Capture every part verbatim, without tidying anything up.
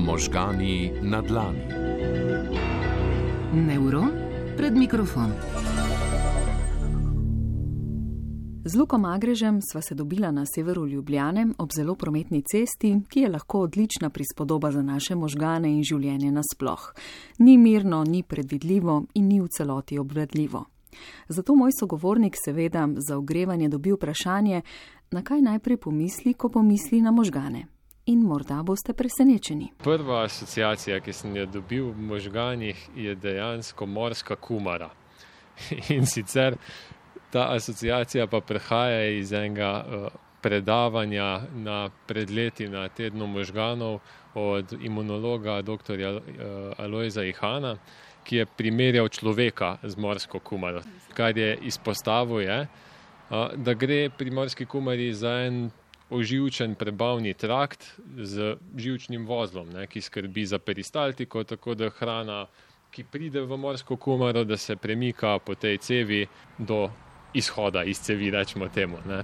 Možgani na dlani. Nevron pred mikrofon. Z Lukom Agrežem sva se dobila na severu Ljubljane ob zelo prometni cesti, ki je lahko odlična prispodoba za naše možgane in življenje nasploh. Ni mirno, ni predvidljivo in ni v celoti obvladljivo. Zato moj sogovornik seveda za ogrevanje dobi vprašanje, na kaj najprej pomisli, ko pomisli na možgane. In morda boste presenečeni. Prva asociacija, ki sem jo dobil v možganih, je dejansko morska kumara. In sicer ta asociacija pa prihaja iz enega uh, predavanja na predleti na tednu možganov od imunologa doktorja uh, Alojza Ihana, ki je primerjal človeka z morsko kumaro. Kar je izpostavil je, uh, da gre pri morski kumari za en oživčen prebavni trakt z živčnim vozlom, ne, ki skrbi za peristaltiko, tako da hrana, ki pride v morsko kumaro, da se premika po tej cevi do izhoda iz cevi, rečemo temu. Ne.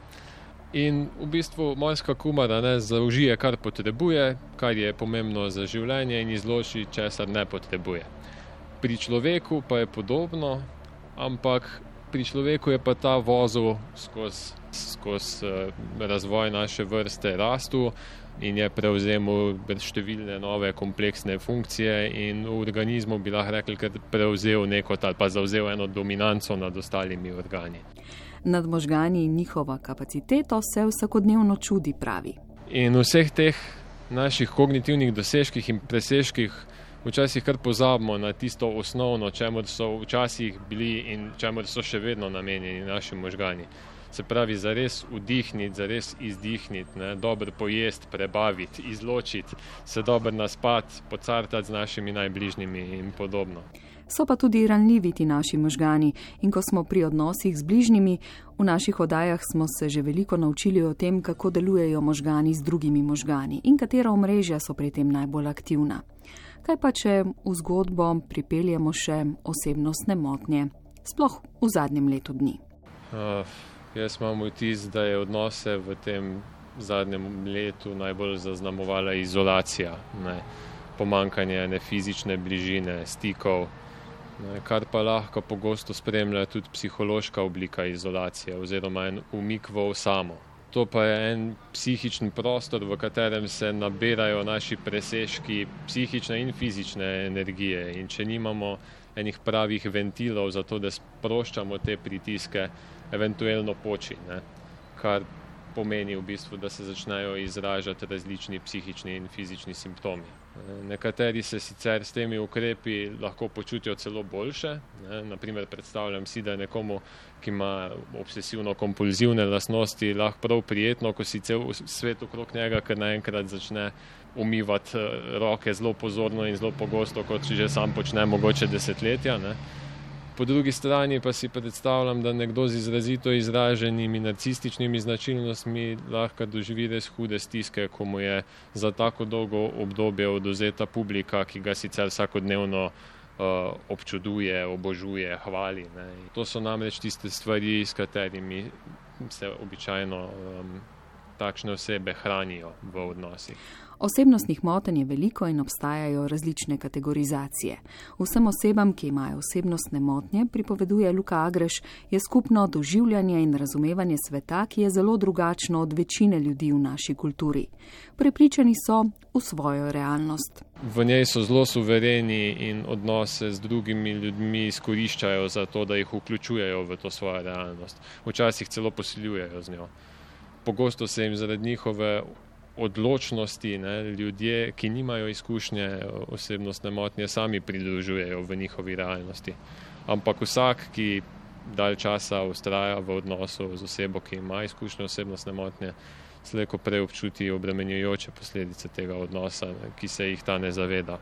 In v bistvu morska kumara ne, zaužije, kar potrebuje, kar je pomembno za življenje in izloči, česar ne potrebuje. Pri človeku pa je podobno, ampak pri človeku je pa ta vozel skozi skozi razvoj naše vrste rastu in je prevzemal številne nove kompleksne funkcije in v organizmu bi lahko rekli, ker prevzel neko ali pa zavzel eno dominanco nad ostalimi organi. Nad možgani in njihova kapaciteto se vsakodnevno čudi, pravi. In v vseh teh naših kognitivnih dosežkih in presežkih včasih kar pozabimo na tisto osnovno, čemur so včasih bili in čemur so še vedno namenjeni naši možgani. Se pravi, zares vdihniti, zares izdihniti, ne, dobro pojesti, prebaviti, izločiti, se dobro naspati, pocartati z našimi najbližnjimi in podobno. So pa tudi ranljivi ti naši možgani in ko smo pri odnosih z bližnjimi, v naših oddajah smo se že veliko naučili o tem, kako delujejo možgani z drugimi možgani in katera omrežja so pri tem najbolj aktivna. Kaj pa, če v zgodbo pripeljemo še osebnostne motnje, sploh v zadnjem letu dni? Uh. Jaz imam vtis, da je odnose v tem zadnjem letu najbolj zaznamovala izolacija, ne, pomanjkanje ene fizične bližine, stikov, ne, kar pa lahko pogosto spremlja tudi psihološka oblika izolacije oziroma en umik v osamo. To pa je en psihični prostor, v katerem se nabirajo naši presežki psihične in fizične energije in če nimamo enih pravih ventilov za to, da sproščamo te pritiske, eventualno poči, ne, kar pomeni v bistvu, da se začnejo izražati različni psihični in fizični simptomi. Nekateri se sicer s temi ukrepi lahko počutijo celo boljše. Ne. Naprimer, predstavljam si, da je nekomu, ki ima obsesivno-kompulzivne lastnosti, lahko prav prijetno, ko si cel svet okrog njega, ker naenkrat začne umivati roke zelo pozorno in zelo pogosto, kot že sam počne mogoče desetletja. Ne. Po drugi strani pa si predstavljam, da nekdo z izrazito izraženimi narcističnimi značilnostmi lahko doživi res hude stiske, ko mu je za tako dolgo obdobje odvzeta publika, ki ga sicer vsakodnevno uh, občuduje, obožuje, hvali. Ne. To so namreč tiste stvari, s katerimi se običajno um, takšne osebe hranijo v odnosih. Osebnostnih motenj je veliko in obstajajo različne kategorizacije. Vsem osebam, ki imajo osebnostne motnje, pripoveduje Luka Agrež, je skupno doživljanje in razumevanje sveta, ki je zelo drugačno od večine ljudi v naši kulturi. Prepričani so v svojo realnost. V njej so zelo suvereni in odnose z drugimi ljudmi izkoriščajo za to, da jih vključujejo v to svojo realnost. Včasih celo posiljujejo z njo. Pogosto se jim zaradi njihove odločnosti, ne, ljudje, ki nimajo izkušnje osebnostne motnje, sami pridružujejo v njihovi realnosti. Ampak vsak, ki dalj časa vztraja v odnosu z osebo, ki ima izkušnje osebnostne motnje, slej ko prej občuti obremenjujoče posledice tega odnosa, ki se jih ta ne zaveda.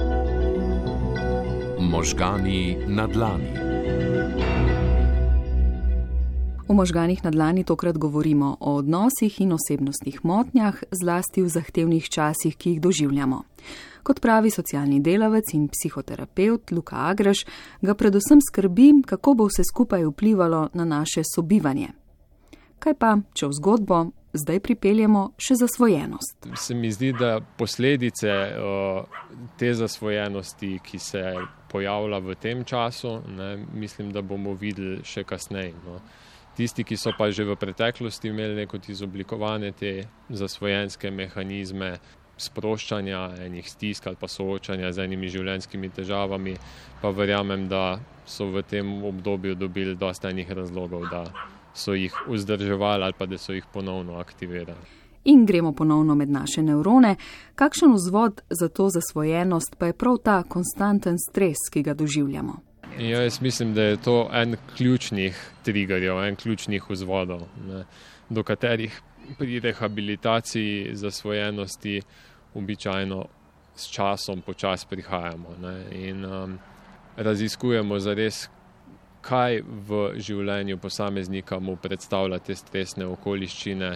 Možgani na dlani. V možganih na dlani tokrat govorimo o odnosih in osebnostnih motnjah, zlasti v zahtevnih časih, ki jih doživljamo. Kot pravi socialni delavec in psihoterapevt Luka Agrež, ga predvsem skrbi, kako bo vse skupaj vplivalo na naše sobivanje. Kaj pa, če v zgodbo zdaj pripeljemo še zasvojenost. Se mi zdi, da posledice te zasvojenosti, ki se pojavlja v tem času, ne, mislim, da bomo videli še kasneje. No. Tisti, ki so pa že v preteklosti imeli nekot izoblikovane te zasvojenske mehanizme, sproščanja enih stisk ali pa soočanja z enimi življenjskimi težavami, pa verjamem, da so v tem obdobju dobili dosta enih razlogov, da so jih vzdrževali ali pa da so jih ponovno aktivirali. In gremo ponovno med naše nevrone. Kakšen vzvod za to zasvojenost pa je prav ta konstanten stres, ki ga doživljamo? Ja, jaz mislim, da je to en ključnih triggerjev, en ključnih vzvodov, ne, do katerih pri rehabilitaciji zasvojenosti običajno s časom počas prihajamo, ne, in um, raziskujemo zares, kaj v življenju posameznika mu predstavlja te stresne okoliščine,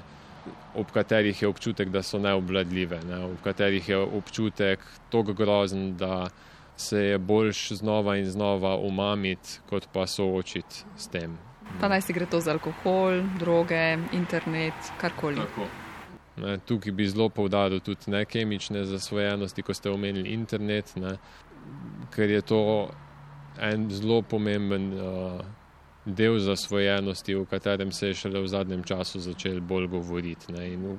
ob katerih je občutek, da so neobvladljive, ne, ob katerih je občutek toliko grozen, da se je boljš znova in znova umamiti, kot pa soočiti s tem. Pa naj si gre to za alkohol, droge, internet, karkoli. Tako. Ne, tukaj bi zelo poudaril tudi nekemične zasvojenosti, ko ste omenili internet, ne, ker je to en zelo pomemben uh, del zasvojenosti, o katerem se je šele v zadnjem času začel bolj govoriti, ne, in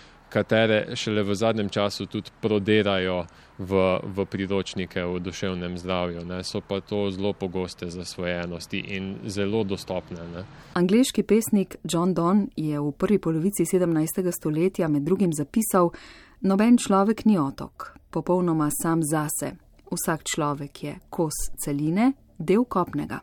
katere šele v zadnjem času tudi prodirajo v, v priročnike o duševnem zdravju, ne. So pa to zelo pogoste zasvojenosti in zelo dostopne. Ne. Angleški pesnik John Donne je v prvi polovici sedemnajstega stoletja med drugim zapisal: noben človek ni otok, popolnoma sam zase. Vsak človek je kos celine, del kopnega.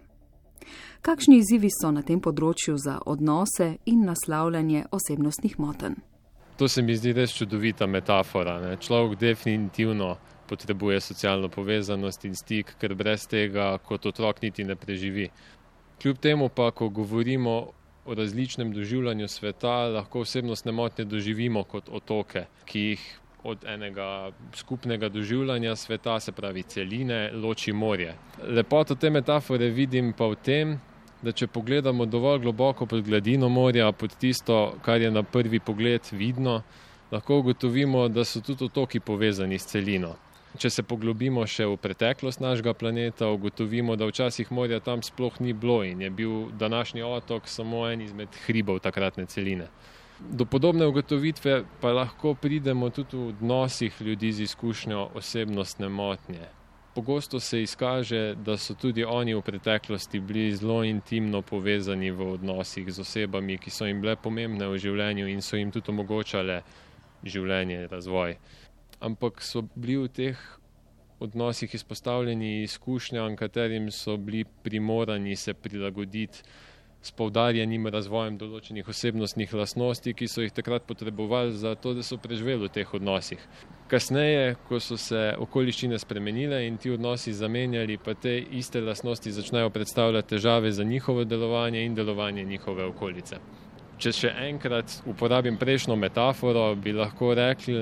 Kakšni izzivi so na tem področju za odnose in naslavljanje osebnostnih motenj? To se mi zdi res čudovita metafora. Ne. Človek definitivno potrebuje socialno povezanost in stik, ker brez tega kot otrok niti ne preživi. Kljub temu pa, ko govorimo o različnem doživljanju sveta, lahko osebnostne motnje doživimo kot otoke, ki jih od enega skupnega doživljanja sveta, se pravi celine, loči morje. Lepoto te metafore vidim pa v tem, da če pogledamo dovolj globoko pod gladino morja, pod tisto, kar je na prvi pogled vidno, lahko ugotovimo, da so tudi otoki povezani s celino. Če se poglobimo še v preteklost našega planeta, ugotovimo, da včasih morja tam sploh ni bilo in je bil današnji otok samo en izmed hribov takratne celine. Do podobne ugotovitve pa lahko pridemo tudi v odnosih ljudi z izkušnjo osebnostne motnje. Pogosto se izkaže, da so tudi oni v preteklosti bili zelo intimno povezani v odnosih z osebami, ki so jim bile pomembne v življenju in so jim tudi omogočale življenje, razvoj. Ampak so bili v teh odnosih izpostavljeni izkušnjam, katerim so bili primorani se prilagoditi s poudarjenim razvojem določenih osebnostnih lastnosti, ki so jih takrat potrebovali za to, da so preživeli v teh odnosih. Kasneje, ko so se okoliščine spremenile in ti odnosi zamenjali, pa te iste lastnosti začnejo predstavljati težave za njihovo delovanje in delovanje njihove okolice. Če še enkrat uporabim prejšnjo metaforo, bi lahko rekli,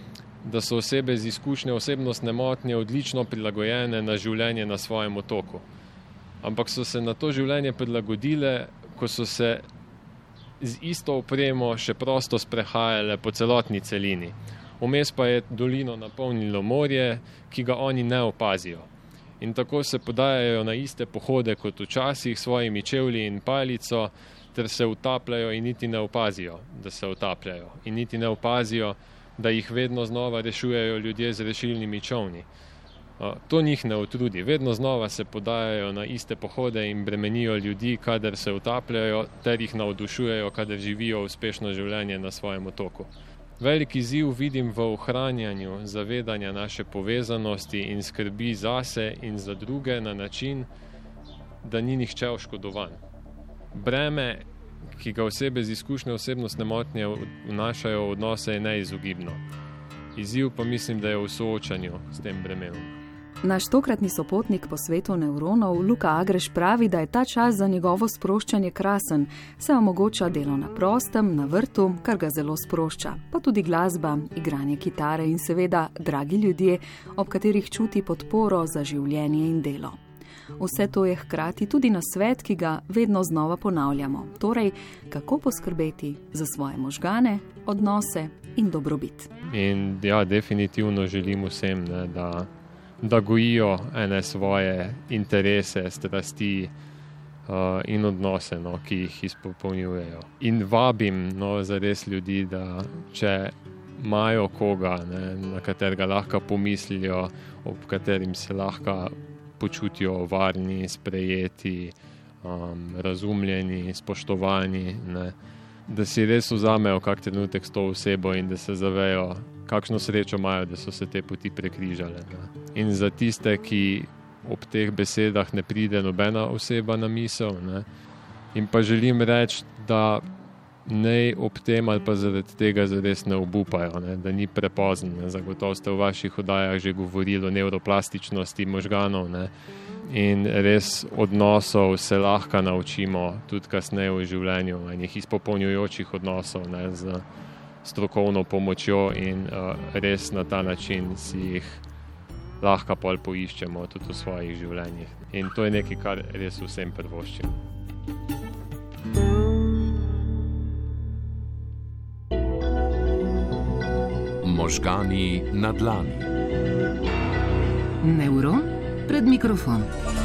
da so osebe z izkušnjo osebnostne motnje odlično prilagojene na življenje na svojem otoku. Ampak so se na to življenje prilagodile, ko so se z isto opremo še prosto sprehajale po celotni celini. Vmes pa je dolino napolnilo morje, ki ga oni ne opazijo. In tako se podajajo na iste pohode kot včasih s svojimi čevlji in palico, ter se utapljajo in niti ne opazijo, da se utapljajo. In niti ne opazijo, da jih vedno znova rešujejo ljudje z rešilnimi čolni. To njih ne utrudi. Vedno znova se podajajo na iste pohode in bremenijo ljudi, kadar se utapljajo, ter jih navdušujejo, kadar živijo uspešno življenje na svojem otoku. Velik izziv vidim v ohranjanju zavedanja naše povezanosti in skrbi zase in za druge na način, da ni nihče oškodovan. Breme, ki ga osebe z izkušnjo osebnostne motnje vnašajo v odnose, je neizogibno. Izziv pa mislim, da je v soočanju s tem bremenom. Naš tokratni sopotnik po svetu nevronov, Luka Agreš, pravi, da je ta čas za njegovo sproščanje krasen, saj omogoča delo na prostem, na vrtu, kar ga zelo sprošča, pa tudi glasba, igranje kitare in seveda dragi ljudje, ob katerih čuti podporo za življenje in delo. Vse to je hkrati tudi nasvet, ki ga vedno znova ponavljamo. Torej, kako poskrbeti za svoje možgane, odnose in dobrobit. In ja, definitivno želim vsem, ne, da, da gojijo ene svoje interese, strasti uh, in odnose, no, ki jih izpopolnjujejo. In vabim no, zares ljudi, da če imajo koga, ne, na katerega lahko pomislijo, ob katerim se lahko počutijo varni, sprejeti, um, razumljeni, spoštovani, ne, da si res vzamejo kak trenutek s to osebo in da se zavejo, kakšno srečo imajo, da so se te poti prekrižale. Ne. In za tiste, ki ob teh besedah ne pride nobena oseba na misel, ne, in pa želim reči, da ne ob tem ali pa zaradi tega zares ne obupajo, ne, da ni prepozno. Ne. Zagotovo ste v vaših oddajah že govorili o nevroplastičnosti možganov, ne. In res odnosov se lahko naučimo tudi kasneje v življenju, enih izpopolnjujočih odnosov, ne, z strokovno pomočjo in uh, res na ta način si jih lahko pol poiščemo tudi v svojih življenjih. In to je nekaj, kar res vsem privoščim. Možgani na dlani. Nevron pred mikrofon.